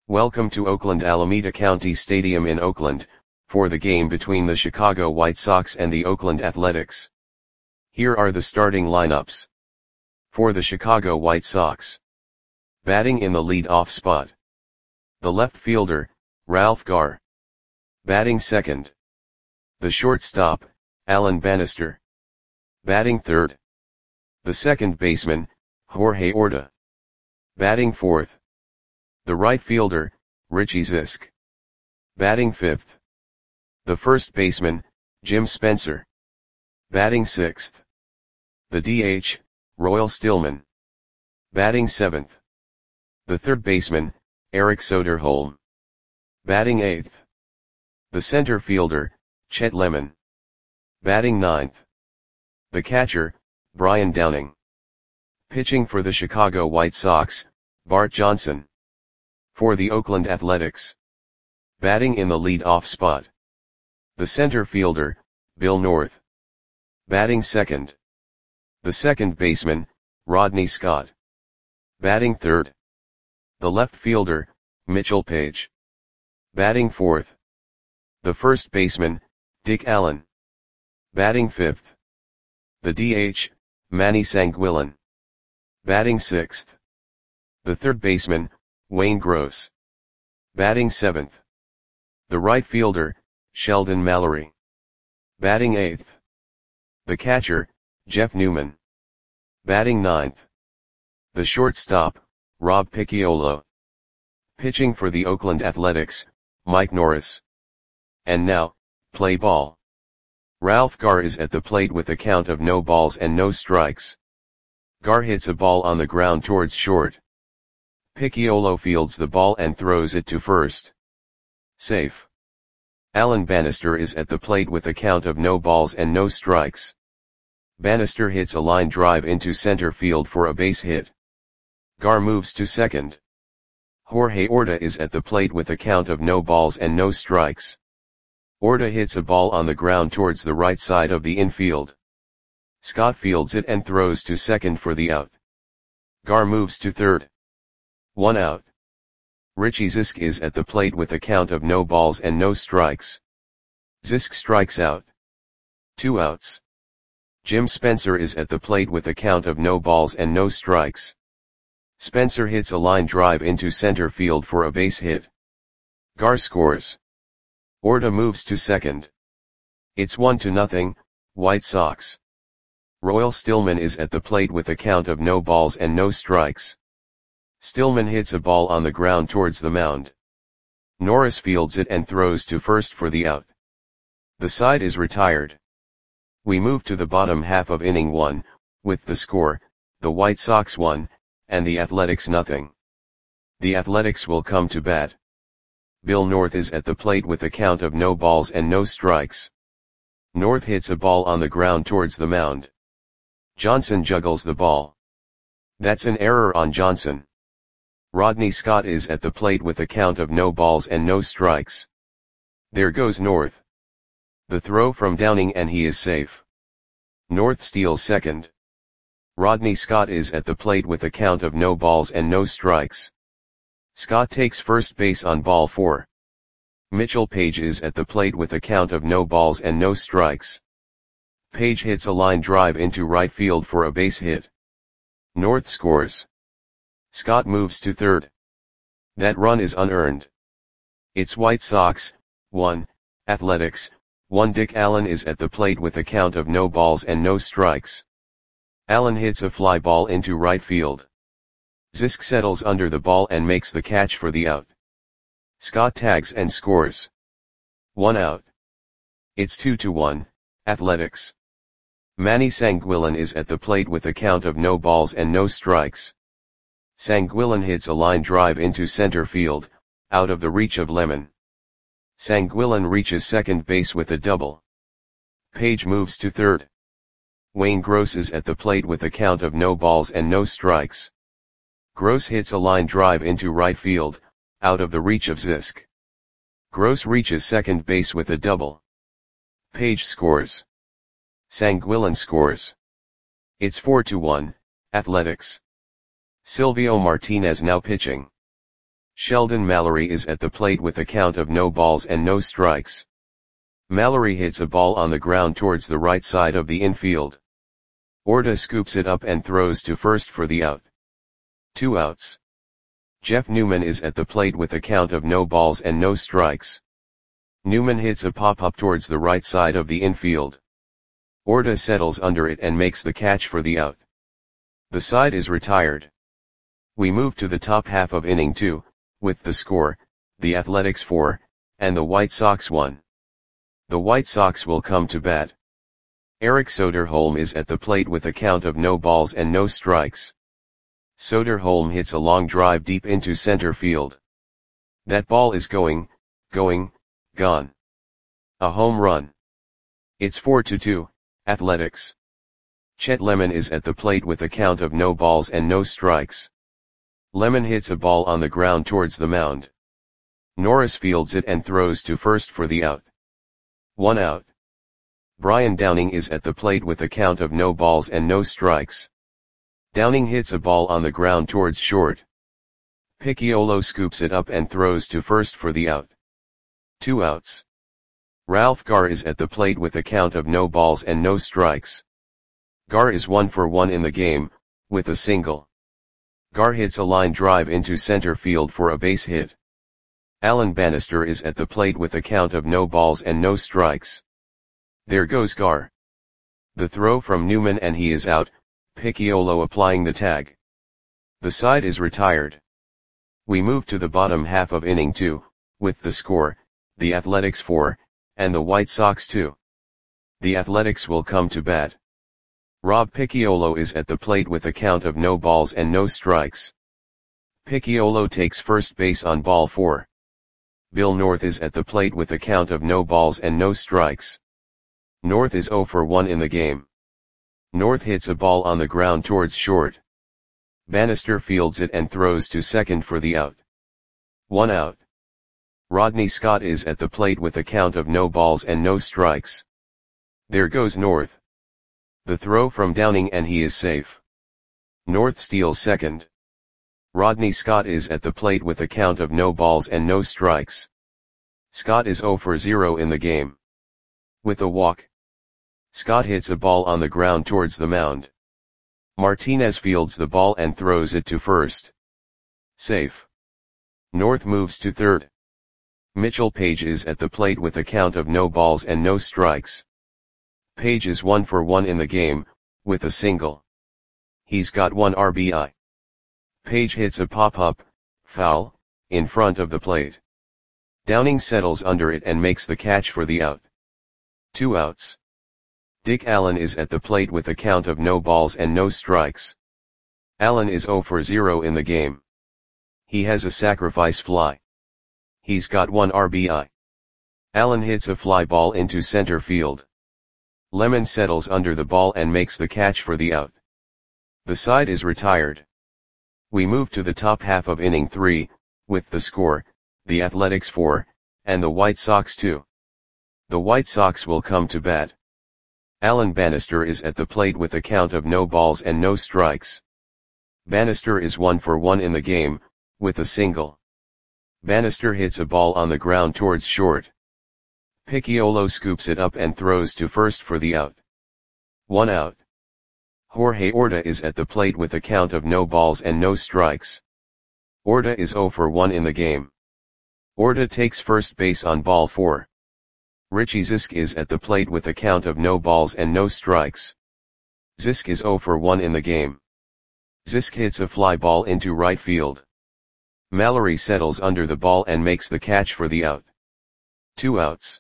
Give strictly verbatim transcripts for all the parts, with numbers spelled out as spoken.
Welcome to Oakland Alameda County Stadium in Oakland, for the game between the Chicago White Sox and the Oakland Athletics. Here are the starting lineups. For the Chicago White Sox. Batting in the lead-off spot. The left fielder, Ralph Garr. Batting second. The shortstop, Alan Bannister. Batting third. The second baseman, Jorge Orta. Batting fourth. The right fielder, Richie Zisk. Batting fifth. The first baseman, Jim Spencer. Batting sixth. The D H, Royal Stillman. Batting seventh. The third baseman, Eric Soderholm. Batting eighth. The center fielder, Chet Lemon. Batting ninth. The catcher, Brian Downing. Pitching for the Chicago White Sox, Bart Johnson. For the Oakland Athletics. Batting in the lead-off spot. The center fielder, Bill North. Batting second. The second baseman, Rodney Scott. Batting third. The left fielder, Mitchell Page. Batting fourth. The first baseman, Dick Allen. Batting fifth. The D H, Manny Sanguillen. Batting sixth. The third baseman, Wayne Gross. Batting seventh. The right fielder, Sheldon Mallory. Batting eighth. The catcher, Jeff Newman. Batting ninth. The shortstop, Rob Picciolo. Pitching for the Oakland Athletics, Mike Norris. And now, play ball. Ralph Garr is at the plate with a count of no balls and no strikes. Garr hits a ball on the ground towards short. Picciolo fields the ball and throws it to first. Safe. Alan Bannister is at the plate with a count of no balls and no strikes. Bannister hits a line drive into center field for a base hit. Garr moves to second. Jorge Orta is at the plate with a count of no balls and no strikes. Orta hits a ball on the ground towards the right side of the infield. Scott fields it and throws to second for the out. Garr moves to third. One out. Richie Zisk is at the plate with a count of no balls and no strikes. Zisk strikes out. Two outs. Jim Spencer is at the plate with a count of no balls and no strikes. Spencer hits a line drive into center field for a base hit. Garr scores. Orta moves to second. It's one to nothing, White Sox. Royal Stillman is at the plate with a count of no balls and no strikes. Stillman hits a ball on the ground towards the mound. Norris fields it and throws to first for the out. The side is retired. We move to the bottom half of inning one, with the score, the White Sox one, and the Athletics nothing. The Athletics will come to bat. Bill North is at the plate with a count of no balls and no strikes. North hits a ball on the ground towards the mound. Johnson juggles the ball. That's an error on Johnson. Rodney Scott is at the plate with a count of no balls and no strikes. There goes North. The throw from Downing and he is safe. North steals second. Rodney Scott is at the plate with a count of no balls and no strikes. Scott takes first base on ball four. Mitchell Page is at the plate with a count of no balls and no strikes. Page hits a line drive into right field for a base hit. North scores. Scott moves to third. That run is unearned. It's White Sox, one, Athletics, one. Dick Allen is at the plate with a count of no balls and no strikes. Allen hits a fly ball into right field. Zisk settles under the ball and makes the catch for the out. Scott tags and scores. One out. It's two to one, Athletics. Manny Sanguillen is at the plate with a count of no balls and no strikes. Sanguillen hits a line drive into center field, out of the reach of Lemon. Sanguillen reaches second base with a double. Page moves to third. Wayne Gross is at the plate with a count of no balls and no strikes. Gross hits a line drive into right field, out of the reach of Zisk. Gross reaches second base with a double. Page scores. Sanguillen scores. It's four to one, Athletics. Silvio Martinez now pitching. Sheldon Mallory is at the plate with a count of no balls and no strikes. Mallory hits a ball on the ground towards the right side of the infield. Orta scoops it up and throws to first for the out. Two outs. Jeff Newman is at the plate with a count of no balls and no strikes. Newman hits a pop-up towards the right side of the infield. Orta settles under it and makes the catch for the out. The side is retired. We move to the top half of inning two, with the score, the Athletics four, and the White Sox one. The White Sox will come to bat. Eric Soderholm is at the plate with a count of no balls and no strikes. Soderholm hits a long drive deep into center field. That ball is going, going, gone. A home run. It's four to two, Athletics. Chet Lemon is at the plate with a count of no balls and no strikes. Lemon hits a ball on the ground towards the mound. Norris fields it and throws to first for the out. One out. Brian Downing is at the plate with a count of no balls and no strikes. Downing hits a ball on the ground towards short. Picciolo scoops it up and throws to first for the out. Two outs. Ralph Garr is at the plate with a count of no balls and no strikes. Garr is one for one in the game, with a single. Garr hits a line drive into center field for a base hit. Alan Bannister is at the plate with a count of no balls and no strikes. There goes Garr. The throw from Newman and he is out, Picciolo applying the tag. The side is retired. We move to the bottom half of inning two, with the score, the Athletics four, and the White Sox two. The Athletics will come to bat. Rob Picciolo is at the plate with a count of no balls and no strikes. Picciolo takes first base on ball four. Bill North is at the plate with a count of no balls and no strikes. North is zero for one in the game. North hits a ball on the ground towards short. Bannister fields it and throws to second for the out. One out. Rodney Scott is at the plate with a count of no balls and no strikes. There goes North. The throw from Downing and he is safe. North steals second. Rodney Scott is at the plate with a count of no balls and no strikes. Scott is zero for zero in the game. With a walk. Scott hits a ball on the ground towards the mound. Martinez fields the ball and throws it to first. Safe. North moves to third. Mitchell Page is at the plate with a count of no balls and no strikes. Page is one for one in the game, with a single. He's got one R B I. Page hits a pop-up, foul, in front of the plate. Downing settles under it and makes the catch for the out. Two outs. Dick Allen is at the plate with a count of no balls and no strikes. Allen is zero for zero in the game. He has a sacrifice fly. He's got one R B I. Allen hits a fly ball into center field. Lemon settles under the ball and makes the catch for the out. The side is retired. We move to the top half of inning three, with the score, the Athletics four, and the White Sox two. The White Sox will come to bat. Alan Bannister is at the plate with a count of no balls and no strikes. Bannister is one for one in the game, with a single. Bannister hits a ball on the ground towards short. Picciolo scoops it up and throws to first for the out. One out. Jorge Orta is at the plate with a count of no balls and no strikes. Orta is zero for one in the game. Orta takes first base on ball four. Richie Zisk is at the plate with a count of no balls and no strikes. Zisk is zero for one in the game. Zisk hits a fly ball into right field. Mallory settles under the ball and makes the catch for the out. Two outs.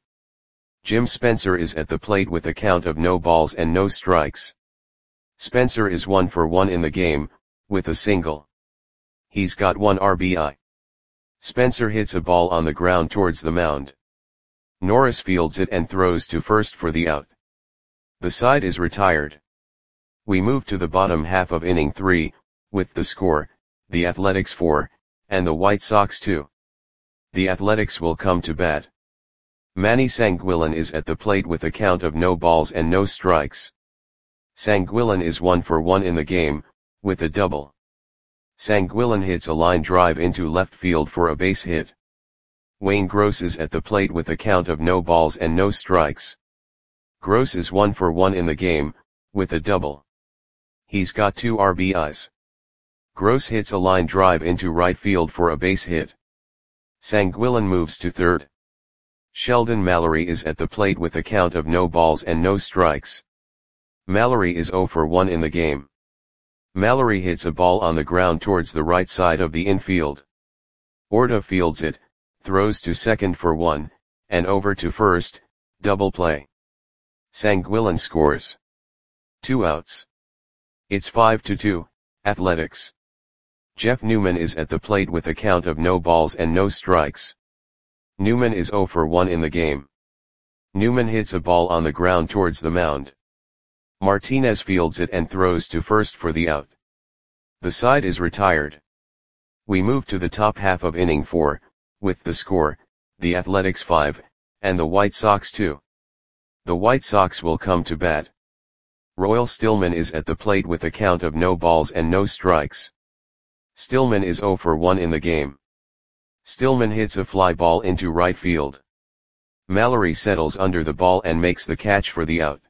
Jim Spencer is at the plate with a count of no balls and no strikes. Spencer is one for one in the game, with a single. He's got one R B I. Spencer hits a ball on the ground towards the mound. Norris fields it and throws to first for the out. The side is retired. We move to the bottom half of inning three, with the score, the Athletics four, and the White Sox two. The Athletics will come to bat. Manny Sanguillen is at the plate with a count of no balls and no strikes. Sanguillen is one for one in the game, with a double. Sanguillén hits a line drive into left field for a base hit. Wayne Gross is at the plate with a count of no balls and no strikes. Gross is one for one in the game, with a double. He's got two R B Is. Gross hits a line drive into right field for a base hit. Sanguillén moves to third. Sheldon Mallory is at the plate with a count of no balls and no strikes. Mallory is zero for one in the game. Mallory hits a ball on the ground towards the right side of the infield. Orta fields it, throws to second for one, and over to first, double play. Sanguillén scores. Two outs. It's five to two, Athletics. Jeff Newman is at the plate with a count of no balls and no strikes. Newman is zero for one in the game. Newman hits a ball on the ground towards the mound. Martinez fields it and throws to first for the out. The side is retired. We move to the top half of inning four, with the score, the Athletics five, and the White Sox two. The White Sox will come to bat. Royal Stillman is at the plate with a count of no balls and no strikes. Stillman is zero for one in the game. Stillman hits a fly ball into right field. Mallory settles under the ball and makes the catch for the out.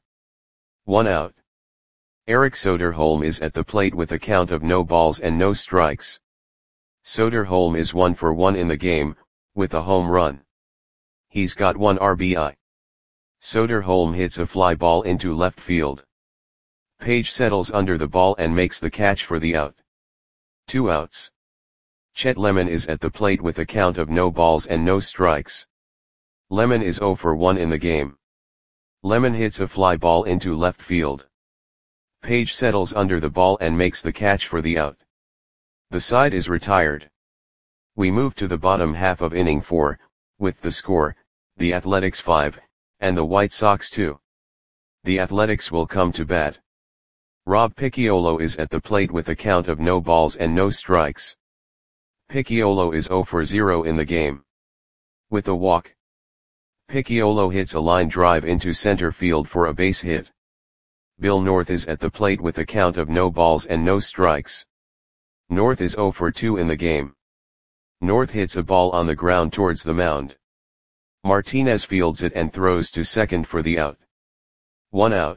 One out. Eric Soderholm is at the plate with a count of no balls and no strikes. Soderholm is one for one in the game, with a home run. He's got one R B I. Soderholm hits a fly ball into left field. Page settles under the ball and makes the catch for the out. Two outs. Chet Lemon is at the plate with a count of no balls and no strikes. Lemon is zero for one in the game. Lemon hits a fly ball into left field. Page settles under the ball and makes the catch for the out. The side is retired. We move to the bottom half of inning four, with the score, the Athletics five, and the White Sox two. The Athletics will come to bat. Rob Picciolo is at the plate with a count of no balls and no strikes. Picciolo is zero for zero in the game. With a walk. Picciolo hits a line drive into center field for a base hit. Bill North is at the plate with a count of no balls and no strikes. North is zero for two in the game. North hits a ball on the ground towards the mound. Martinez fields it and throws to second for the out. One out.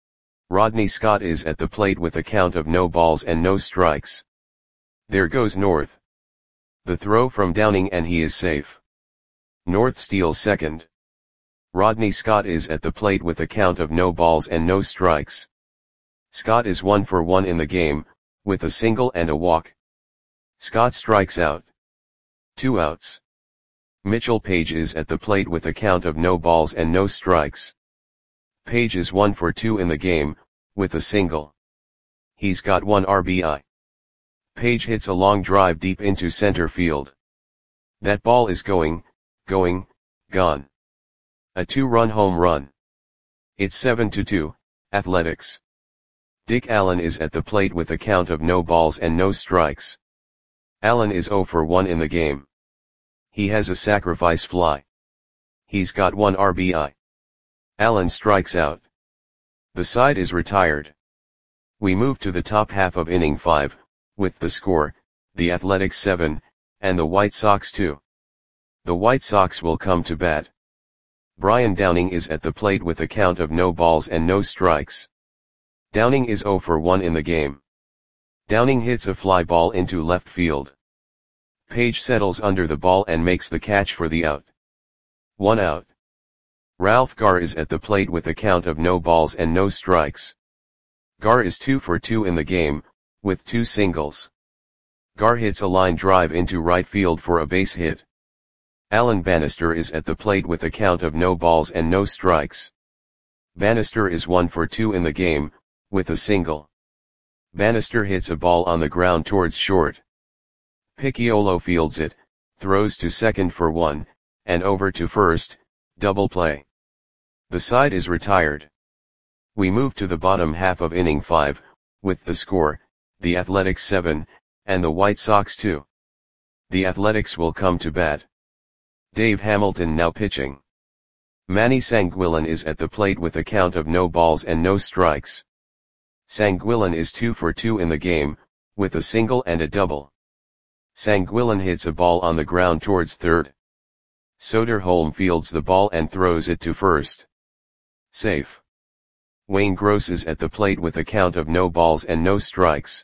Rodney Scott is at the plate with a count of no balls and no strikes. There goes North. The throw from Downing and he is safe. North steals second. Rodney Scott is at the plate with a count of no balls and no strikes. Scott is one for one in the game, with a single and a walk. Scott strikes out. Two outs. Mitchell Page is at the plate with a count of no balls and no strikes. Page is one for two in the game, with a single. He's got one R B I. Page hits a long drive deep into center field. That ball is going, going, gone. A two-run home run. It's seven to two, Athletics. Dick Allen is at the plate with a count of no balls and no strikes. Allen is zero for one in the game. He has a sacrifice fly. He's got one R B I. Allen strikes out. The side is retired. We move to the top half of inning five, with the score, the Athletics seven, and the White Sox two. The White Sox will come to bat. Brian Downing is at the plate with a count of no balls and no strikes. Downing is zero for one in the game. Downing hits a fly ball into left field. Page settles under the ball and makes the catch for the out. One out. Ralph Garr is at the plate with a count of no balls and no strikes. Garr is two for two in the game, with two singles. Garr hits a line drive into right field for a base hit. Alan Bannister is at the plate with a count of no balls and no strikes. Bannister is one for two in the game, with a single. Bannister hits a ball on the ground towards short. Picciolo fields it, throws to second for one, and over to first, double play. The side is retired. We move to the bottom half of inning five, with the score, the Athletics seven, and the White Sox two. The Athletics will come to bat. Dave Hamilton now pitching. Manny Sanguillén is at the plate with a count of no balls and no strikes. Sanguillén is two for two in the game, with a single and a double. Sanguillén hits a ball on the ground towards third. Soderholm fields the ball and throws it to first. Safe. Wayne Gross is at the plate with a count of no balls and no strikes.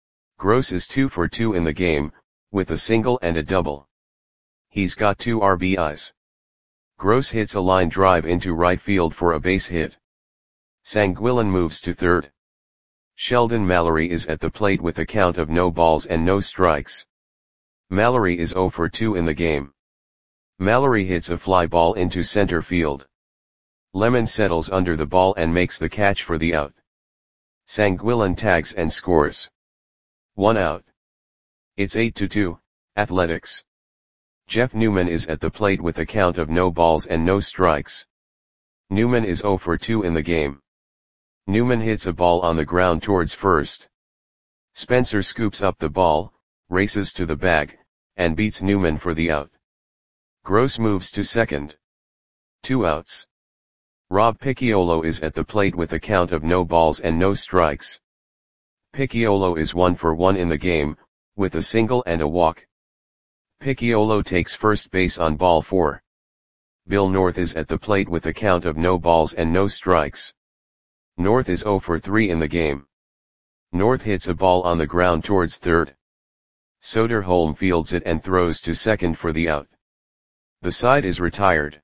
Gross is two for two in the game, with a single and a double. He's got two R B Is. Gross hits a line drive into right field for a base hit. Sanguillén moves to third. Sheldon Mallory is at the plate with a count of no balls and no strikes. Mallory is zero for two in the game. Mallory hits a fly ball into center field. Lemon settles under the ball and makes the catch for the out. Sanguillén tags and scores. One out. It's eight to two, Athletics. Jeff Newman is at the plate with a count of no balls and no strikes. Newman is zero for two in the game. Newman hits a ball on the ground towards first. Spencer scoops up the ball, races to the bag, and beats Newman for the out. Gross moves to second. Two outs. Rob Picciolo is at the plate with a count of no balls and no strikes. Picciolo is one for one in the game, with a single and a walk. Picciolo takes first base on ball four. Bill North is at the plate with a count of no balls and no strikes. North is zero for three in the game. North hits a ball on the ground towards third. Soderholm fields it and throws to second for the out. The side is retired.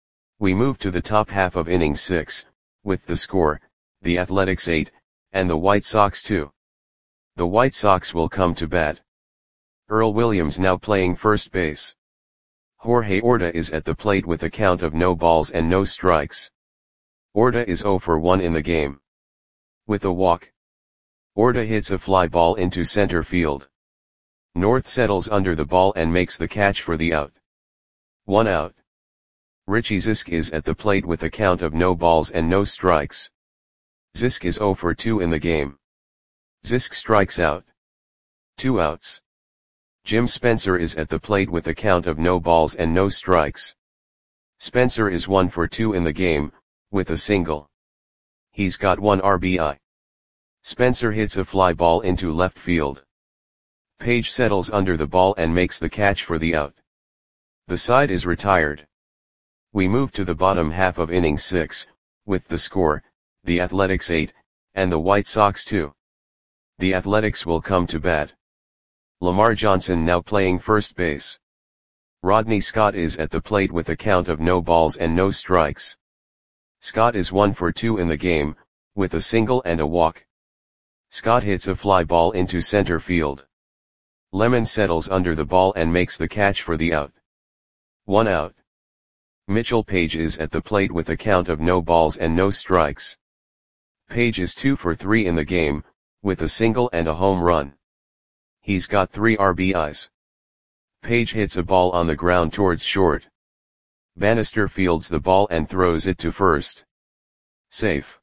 We move to the top half of inning six, with the score, the Athletics eight, and the White Sox two. The White Sox will come to bat. Earl Williams now playing first base. Jorge Orta is at the plate with a count of no balls and no strikes. Orta is zero for one in the game. With a walk. Orta hits a fly ball into center field. North settles under the ball and makes the catch for the out. One out. Richie Zisk is at the plate with a count of no balls and no strikes. Zisk is zero for two in the game. Zisk strikes out. Two outs. Jim Spencer is at the plate with a count of no balls and no strikes. Spencer is one for two in the game, with a single. He's got one R B I. Spencer hits a fly ball into left field. Page settles under the ball and makes the catch for the out. The side is retired. We move to the bottom half of inning six, with the score, the Athletics eight, and the White Sox two. The Athletics will come to bat. Lamar Johnson now playing first base. Rodney Scott is at the plate with a count of no balls and no strikes. Scott is one for two in the game, with a single and a walk. Scott hits a fly ball into center field. Lemon settles under the ball and makes the catch for the out. One out. Mitchell Page is at the plate with a count of no balls and no strikes. Page is two for three in the game, with a single and a home run. He's got three R B Is. Page hits a ball on the ground towards short. Bannister fields the ball and throws it to first. Safe.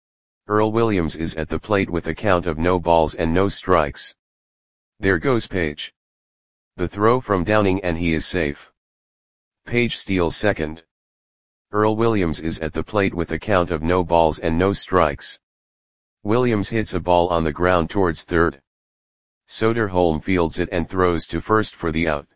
Earl Williams is at the plate with a count of no balls and no strikes. There goes Page. The throw from Downing and he is safe. Page steals second. Earl Williams is at the plate with a count of no balls and no strikes. Williams hits a ball on the ground towards third. Soderholm fields it and throws to first for the out.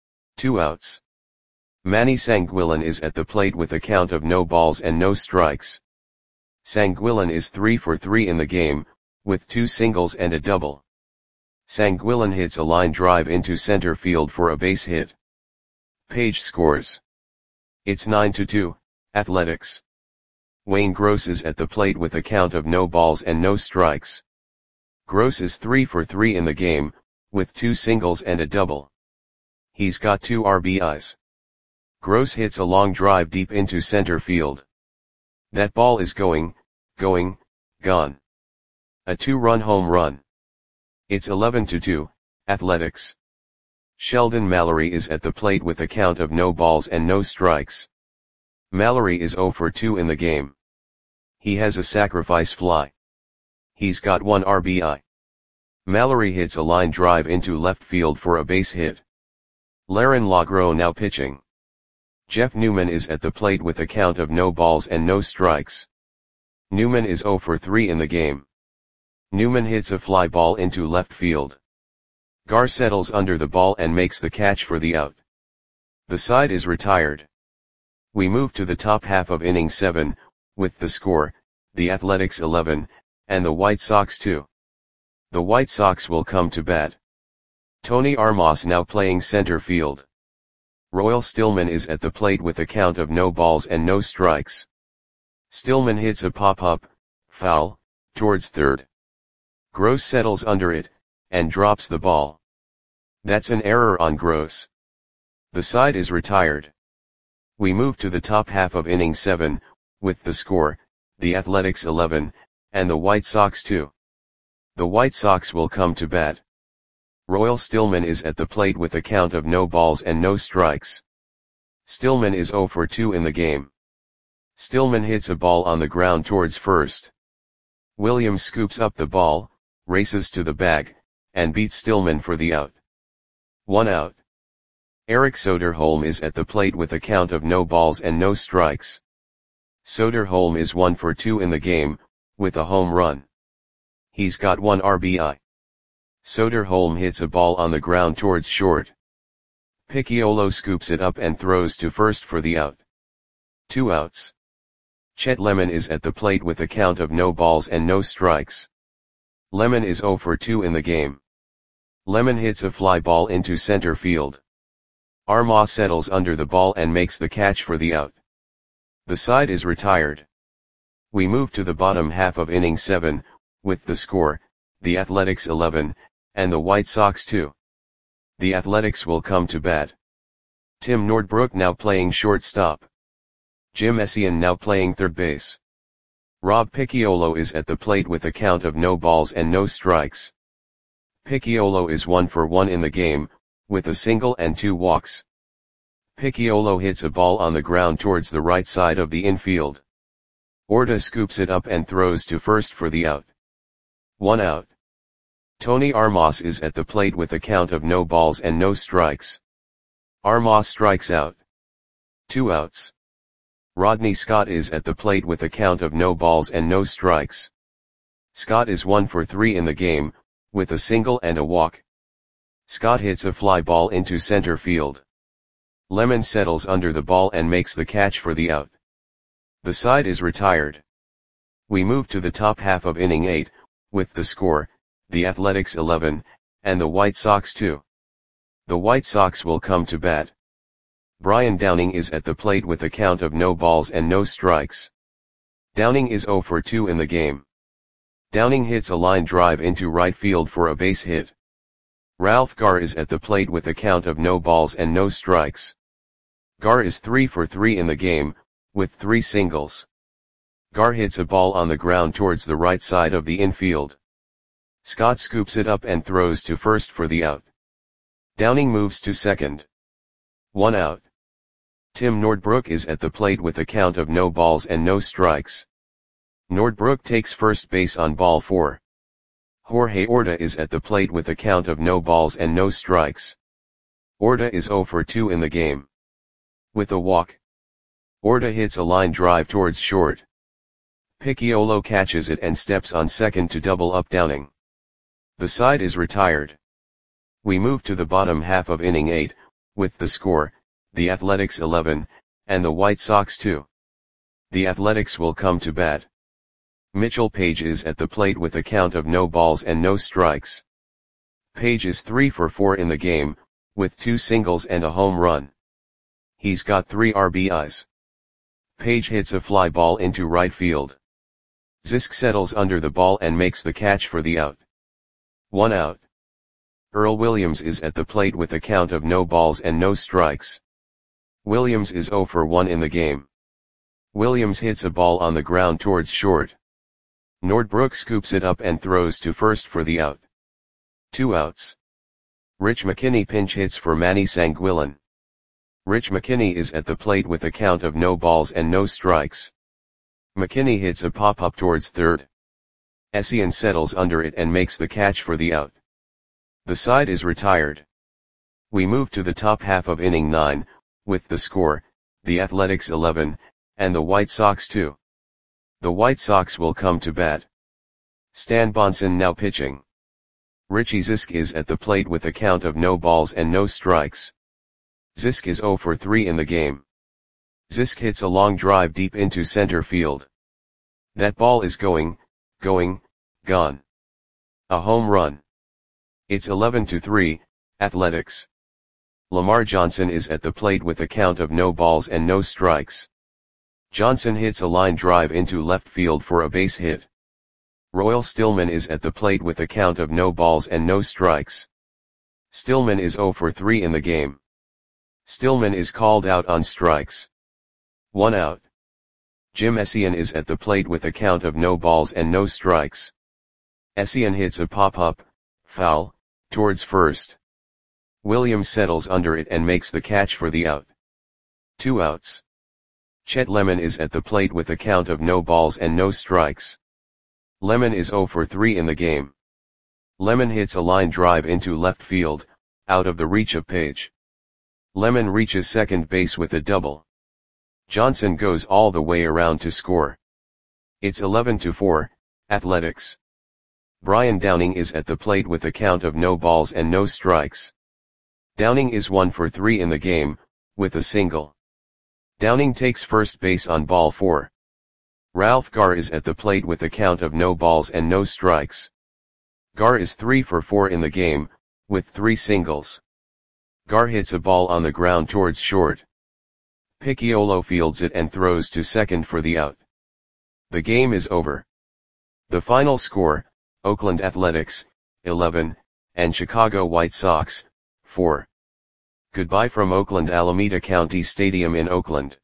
Two outs. Manny Sanguillén is at the plate with a count of no balls and no strikes. Sanguillén is three for three in the game, with two singles and a double. Sanguillén hits a line drive into center field for a base hit. Page scores. It's nine to two, Athletics. Wayne Gross is at the plate with a count of no balls and no strikes. Gross is three for three in the game, with two singles and a double. He's got two R B Is. Gross hits a long drive deep into center field. That ball is going, going, gone. A two-run home run. It's eleven to two, Athletics. Sheldon Mallory is at the plate with a count of no balls and no strikes. Mallory is zero for two in the game. He has a sacrifice fly. He's got one R B I. Mallory hits a line drive into left field for a base hit. Laron Lagro now pitching. Jeff Newman is at the plate with a count of no balls and no strikes. Newman is zero for three in the game. Newman hits a fly ball into left field. Gar settles under the ball and makes the catch for the out. The side is retired. We move to the top half of inning seven, with the score, the Athletics eleven, and the White Sox two. The White Sox will come to bat. Tony Armas now playing center field. Royal Stillman is at the plate with a count of no balls and no strikes. Stillman hits a pop-up, foul, towards third. Gross settles under it, and drops the ball. That's an error on Gross. The side is retired. We move to the top half of inning seven, with the score, the Athletics eleven, and the White Sox two. The White Sox will come to bat. Royal Stillman is at the plate with a count of no balls and no strikes. Stillman is oh for two in the game. Stillman hits a ball on the ground towards first. Williams scoops up the ball, races to the bag, and beats Stillman for the out. One out. Eric Soderholm is at the plate with a count of no balls and no strikes. Soderholm is one for two in the game, with a home run. He's got one R B I. Soderholm hits a ball on the ground towards short. Picciolo scoops it up and throws to first for the out. Two outs. Chet Lemon is at the plate with a count of no balls and no strikes. Lemon is oh for two in the game. Lemon hits a fly ball into center field. Armas settles under the ball and makes the catch for the out. The side is retired. We move to the bottom half of inning seven, with the score, the Athletics eleven, and the White Sox two. The Athletics will come to bat. Tim Nordbrook now playing shortstop. Jim Essien now playing third base. Rob Picciolo is at the plate with a count of no balls and no strikes. Picciolo is one for one in the game, with a single and two walks. Picciolo hits a ball on the ground towards the right side of the infield. Orta scoops it up and throws to first for the out. One out. Tony Armas is at the plate with a count of no balls and no strikes. Armas strikes out. Two outs. Rodney Scott is at the plate with a count of no balls and no strikes. Scott is one for three in the game, with a single and a walk. Scott hits a fly ball into center field. Lemon settles under the ball and makes the catch for the out. The side is retired. We move to the top half of inning eight, with the score, the Athletics eleven, and the White Sox two. The White Sox will come to bat. Brian Downing is at the plate with a count of no balls and no strikes. Downing is oh for two in the game. Downing hits a line drive into right field for a base hit. Ralph Gar is at the plate with a count of no balls and no strikes. Gar is three for three in the game, with three singles. Gar hits a ball on the ground towards the right side of the infield. Scott scoops it up and throws to first for the out. Downing moves to second. One out. Tim Nordbrook is at the plate with a count of no balls and no strikes. Nordbrook takes first base on ball four. Jorge Orta is at the plate with a count of no balls and no strikes. Orta is oh for two in the game. With a walk. Orta hits a line drive towards short. Picciolo catches it and steps on second to double up Downing. The side is retired. We move to the bottom half of inning eight, with the score, the Athletics eleven, and the White Sox two. The Athletics will come to bat. Mitchell Page is at the plate with a count of no balls and no strikes. Page is three for four in the game, with two singles and a home run. He's got three R B Is. Page hits a fly ball into right field. Zisk settles under the ball and makes the catch for the out. One out. Earl Williams is at the plate with a count of no balls and no strikes. Williams is oh for one in the game. Williams hits a ball on the ground towards short. Nordbrook scoops it up and throws to first for the out. Two outs. Rich McKinney pinch hits for Manny Sanguillen. Rich McKinney is at the plate with a count of no balls and no strikes. McKinney hits a pop-up towards third. Essien settles under it and makes the catch for the out. The side is retired. We move to the top half of inning nine, with the score, the Athletics eleven, and the White Sox two. The White Sox will come to bat. Stan Bonson now pitching. Richie Zisk is at the plate with a count of no balls and no strikes. Zisk is zero for three in the game. Zisk hits a long drive deep into center field. That ball is going, going, gone. A home run. It's eleven to three, Athletics. Lamar Johnson is at the plate with a count of no balls and no strikes. Johnson hits a line drive into left field for a base hit. Royal Stillman is at the plate with a count of no balls and no strikes. Stillman is zero for three in the game. Stillman is called out on strikes. One out. Jim Essien is at the plate with a count of no balls and no strikes. Essien hits a pop-up, foul, towards first. Williams settles under it and makes the catch for the out. Two outs. Chet Lemon is at the plate with a count of no balls and no strikes. Lemon is zero for three in the game. Lemon hits a line drive into left field, out of the reach of Page. Lemon reaches second base with a double. Johnson goes all the way around to score. It's eleven to four, Athletics. Brian Downing is at the plate with a count of no balls and no strikes. Downing is one for three in the game, with a single. Downing takes first base on ball four. Ralph Garr is at the plate with a count of no balls and no strikes. Garr is three for four in the game, with three singles. Garr hits a ball on the ground towards short. Picciolo fields it and throws to second for the out. The game is over. The final score, Oakland Athletics, eleven, and Chicago White Sox, four. Goodbye from Oakland Alameda County Stadium in Oakland.